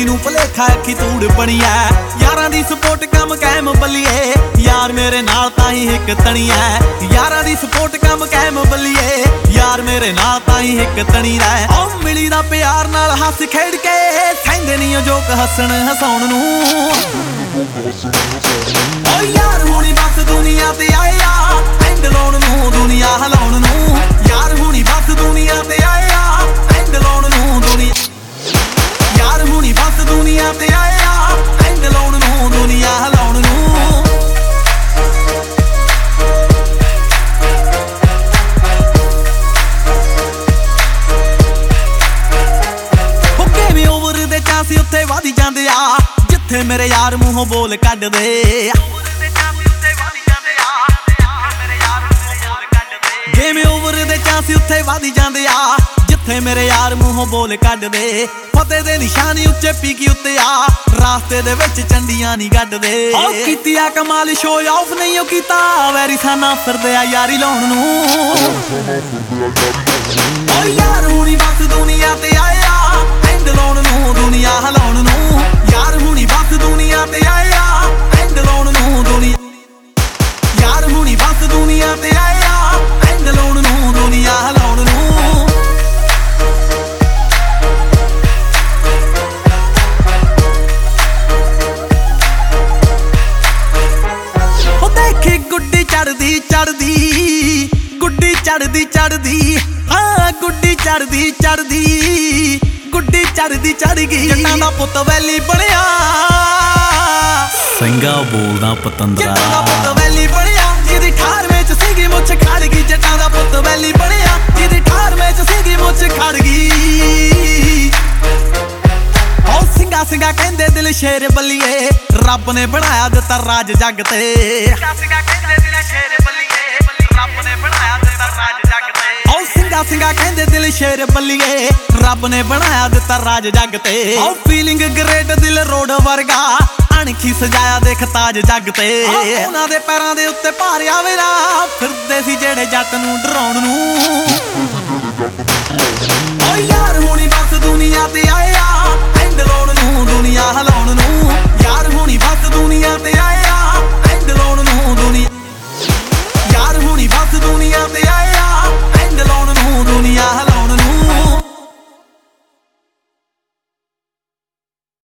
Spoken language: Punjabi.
ਨੂੰ ਭੁਲੇਖਾ ਅੱਖੀ ਤੂੜ ਬਣੀ ਐ। ਯਾਰਾਂ ਦੀ ਸਪੋਰਟ ਕੰਮ ਕਾਇਮ ਬੱਲੀਏ, ਯਾਰ ਮੇਰੇ ਨਾਲ ਤਾਂ ਹੀ ਇੱਕ ਤਣੀ ਐ। ਯਾਰਾਂ ਦੀ ਸਪੋਰਟ ਕੰਮ ਕਾਇਮ ਬੱਲੀਏ, ਯਾਰ ਮੇਰੇ ਨਾਲ ਤਾਂ ਹੀ ਇੱਕ ਤਣੀ ਐ। ਓ ਮਿਲੀ ਦਾ ਪਿਆਰ ਨਾਲ ਹੱਸ ਖੇਡ ਕੇ, ਕਹਿੰਦੇ ਨੀ ਓ ਜੋਕ ਹੱਸਣ ਹਸਾਉਣ ਨੂੰ। ਓ ਯਾਰ ਹੁਣੀ ਬਸ ਦੁਨੀਆ ਤੇ ਆਏ ਆ, ਐਂਡ ਲਾਉਣ ਨੂੰ ਦੁਨੀਆ ਹਿਲਾਉਣ ਨੂੰ। ਯਾਰ ਹੁਣੀ ਬਸ ਦੁਨੀਆ ਤੇ ਆਏ ਆ, ਐਂਡ ਲਾਉਣ ਨੂੰ ਦੁਨੀਆ। ਯਾਰ ਹੁਣੀ ਬਸ ਦੁਨੀਆ ਤੇ ਆਏ ਆ, ਐਂਡ ਲਾਉਣ ਨੂੰ ਦੁਨੀਆ ਹਿਲਾਉਣ ਨੂੰ। ਹੁੱਕੇ ਵੀ ਓਵਰ ਦੇ ਚਾਂਸ ਉੱਥੇ ਵਧੀ ਜਾਂਦੇ ਆ, ਜਿੱਥੇ ਮੇਰੇ ਯਾਰ ਮੂੰਹੋਂ ਬੋਲ ਕੱਢਦੇ। ਗੇਮ ਓਵਰ ਦੇ ਚਾਂਸ ਉੱਥੇ ਵਧੀ ਜਾਂਦੇ ਆ, ਜਿੱਥੇ ਮੇਰੇ ਯਾਰ ਮੂੰਹੋਂ ਬੋਲ ਕੱਢਦੇ। ਫਤਿਹ ਦੇ ਨਿਸ਼ਾਨੀ ਉੱਚੇ ਪੀਕੀ ਉੱਤੇ ਆ, ਰਾਸਤੇ ਦੇ ਵਿੱਚ ਚੰਡੀਆਂ ਨਹੀਂ ਗੱਡਦੇ। ਓ ਕੀਤੀ ਆ ਕਮਾਲ ਸ਼ੋ ਆਫ ਨਹੀਂ ਓ ਕੀਤਾ, ਵੈਰੀ ਸਾਨਾ ਫਿਰਦੇ ਆ ਯਾਰੀ ਲਾਉਣ ਨੂੰ। ਓ ਯਾਰ ਹੁਣੀ ਬਸ ਦੁਨੀਆ ਤੇ ਆਏ ਆ, ਐਂਡ ਲਾਉਣ ਨੂੰ ਦੁਨੀਆ ਹਿਲਾਉਣ ਨੂੰ। ਯਾਰ ਹੁਣੀ ਬਸ ਦੁਨੀਆ ਤੇ ਆਏ ਆ, ਐਂਡ ਲਾਉਣ ਨੂੰ ਦੁਨੀਆ। ਯਾਰ ਹੁਣੀ ਬਸ ਦੁਨੀਆ ਤੇ ਆਏ ਆ, ਐਂਡ ਲਾਉਣ ਨੂੰ ਦੁਨੀਆ ਹਿਲਾਉਣ ਨੂੰ। ਗੁੱਡੀ ਚੜਦੀ ਚੜਦੀ, ਗੁੱਡੀ ਚੜਦੀ ਚੜਦੀ, ਹਾਂ ਗੁੱਡੀ ਚੜਦੀ ਚੜਦੀ, ਗੁੱਡੀ ਚੜਦੀ ਚੜ ਗਈ। ਜੱਟਾਂ ਦਾ ਪੁੱਤ ਵੈਲੀ ਬਣਿਆ, ਸਿੰਘਾ ਬੋਲਦਾ ਪਤੰਦਰਾ। ਜੱਟਾਂ ਦਾ ਪੁੱਤ ਵੈਲੀ ਬਣਿਆ, ਜਿਹਦੀ 18ਵੇਂ ਚ ਸੀਗੀ ਮੁੱਛ ਖੜ ਗਈ। ਜੱਟਾਂ ਦਾ ਪੁੱਤ ਵੈਲੀ ਬਣਿਆ, ਜਿਹਦੀ 18ਵੇਂ ਚ ਸੀਗੀ ਮੁੱਛ ਖੜ ਗਈ। ਓ ਸਿੰਘਾ ਸਿੰਘਾ ਕਹਿੰਦੇ ਦਿਲ ਸ਼ੇਰ ਬੱਲੀਏ, ਰੱਬ ਨੇ ਬਣਾਇਆ ਦਿੱਤਾ ਰਾਜ ਜੱਗ ਤੇ। ਓ ਸਿੰਘਾ ਸਿੰਘਾ ਕਹਿੰਦੇ ਦਿਲ ਸ਼ੇਰ ਬੱਲੀਏ, ਰੱਬ ਨੇ ਬਣਾਇਆ ਦਿੱਤਾ ਰਾਜ ਜੱਗ ਤੇ। ਓ ਫੀਲਿੰਗ ਗ੍ਰੇਟ ਦਿਲ ਰੋਡ ਵਰਗਾ, ਅਣਖੀ ਸਜਾਇਆ ਦੇਖ ਤਾਜ ਜੱਗ ਤੇ। ਉਹਨਾਂ ਦੇ ਪੈਰਾਂ ਦੇ ਉੱਤੇ ਭਾਰਿਆ ਵੇਰਾ, ਫਿਰਦੇ ਸੀ ਜਿਹੜੇ ਜੱਟ ਨੂੰ ਡਰਾਉਣ ਨੂੰ। ਓ ਯਾਰ ਹੁਣੀ ਬਸ ਦੁਨੀਆ ਤੇ ਆਏ ਆ,